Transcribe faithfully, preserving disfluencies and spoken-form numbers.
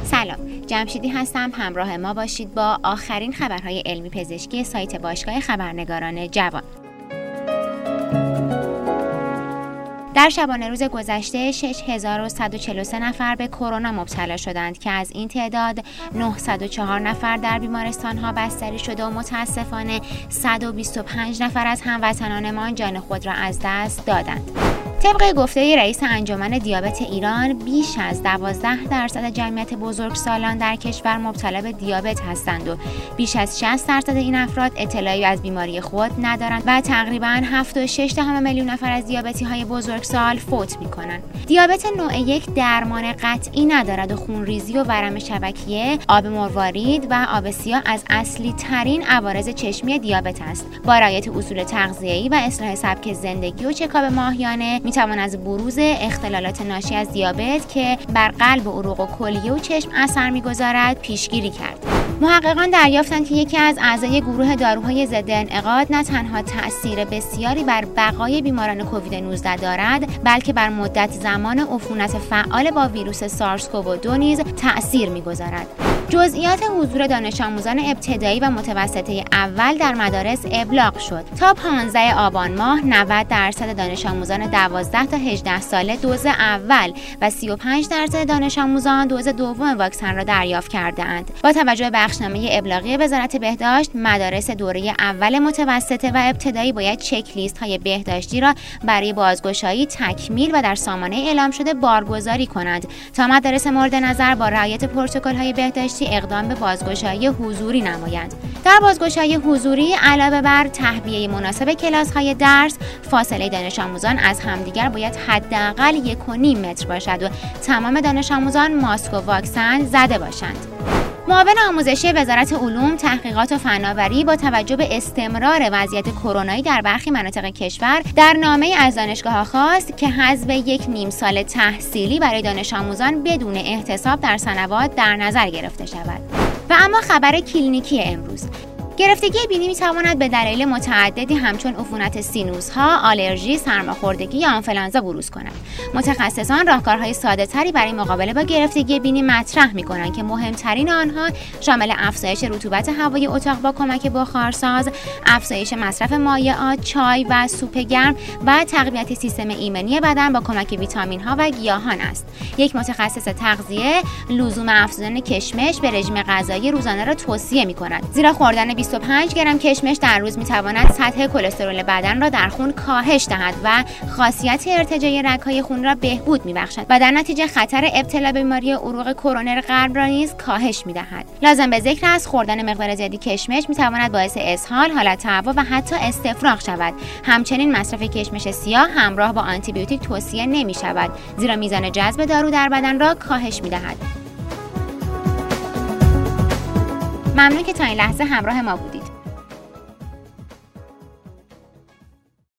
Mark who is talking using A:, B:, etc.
A: سلام، جمشیدی هستم. همراه ما باشید با آخرین خبرهای علمی پزشکی سایت باشگاه خبرنگاران جوان. در شبانه روز گذشته شش هزار و صد و چهل و سه نفر به کرونا مبتلا شدند که از این تعداد نهصد و چهار نفر در بیمارستان‌ها بستری شده و متاسفانه صد و بیست و پنج نفر از هموطنانمان جان خود را از دست دادند. طبق گفته رئیس انجمن دیابت ایران، بیش از دوازده درصد جمعیت بزرگسالان در کشور مبتلا به دیابت هستند و بیش از شصت درصد این افراد اطلاعی از بیماری خود ندارند و تقریباً هفت و شش دهم میلیون نفر از دیابتی‌های بزرگسال فوت می‌کنند. دیابت نوع یک درمان قطعی ندارد و خونریزی و ورم شبکیه، آب مروارید و آب سیاه از اصلی ترین عوارض چشمی دیابت است. با رعایت اصول تغذیه‌ای و اصلاح سبک زندگی و چکاپ ماهیانه میتوان از بروز اختلالات ناشی از دیابت که بر قلب و عروق و کلیه و چشم اثر میگذارد پیشگیری کرد. محققان دریافتند که یکی از اعضای گروه داروهای ضد انعقاد نه تنها تأثیر بسیاری بر بقای بیماران کووید نوزده دارد، بلکه بر مدت زمان عفونت فعال با ویروس سارس کوو دو نیز تأثیر میگذارد. جزئیات حضور دانش آموزان ابتدایی و متوسطه اول در مدارس ابلاغ شد. تا پانزده آبان ماه نود درصد دانش آموزان دوازده تا هجده ساله دوز اول و سی و پنج درصد دانش آموزان دوز دوم واکسن را دریافت کرده‌اند. با توجه به بخشنامه ابلاغی وزارت بهداشت، مدارس دوره اول متوسطه و ابتدایی باید چک لیست های بهداشتی را برای بازگشایی تکمیل و در سامانه اعلام شده بارگذاری کنند تا مدارس مورد نظر با رعایت پروتکل های بهداشتی اقدام به بازگشایی حضوری نمایند. در بازگشایی حضوری علاوه بر تهویه مناسب کلاس‌های درس، فاصله دانش آموزان از همدیگر باید حداقل یک و نیم متر باشد و تمام دانش آموزان ماسک و واکسن زده باشند. معاون آموزشی وزارت علوم، تحقیقات و فناوری با توجه به استمرار وضعیت کرونایی در برخی مناطق کشور در نامه‌ای از دانشگاه‌ها خواست که حذف یک نیم سال تحصیلی برای دانش آموزان بدون احتساب در سنوات در نظر گرفته شود. و اما خبر کلینیکی امروز: گرفتگی بینی میتواند به دلایل متعددی همچون عفونت سینوس‌ها، آلرژی، سرماخوردگی یا آنفولانزا بروز کند. متخصصان راهکارهای ساده‌تری برای مقابله با گرفتگی بینی مطرح می‌کنند که مهمترین آنها شامل افزایش رطوبت هوای اتاق با کمک بخارساز، افزایش مصرف مایعات، چای و سوپ گرم و تقویت سیستم ایمنی بدن با کمک ویتامین‌ها و گیاهان است. یک متخصص تغذیه لزوم افزودن کشمش به رژیم غذایی روزانه را توصیه می‌کند، زیرا خوردن بیست و پنج گرم کشمش در روز می‌تواند سطح کلسترول بدن را در خون کاهش دهد و خاصیت ارتجاعی رگ‌های خون را بهبود می‌بخشد و در نتیجه خطر ابتلا به بیماری عروق کرونر قلب را نیز کاهش می‌دهد. لازم به ذکر است خوردن مقدار زیادی کشمش می‌تواند باعث اسهال، حالت هوا و حتی استفراغ شود. همچنین مصرف کشمش سیاه همراه با آنتی بیوتیک توصیه نمی‌شود، زیرا میزان جذب دارو در بدن را کاهش می‌دهد. ممنون که تا این لحظه همراه ما بودید.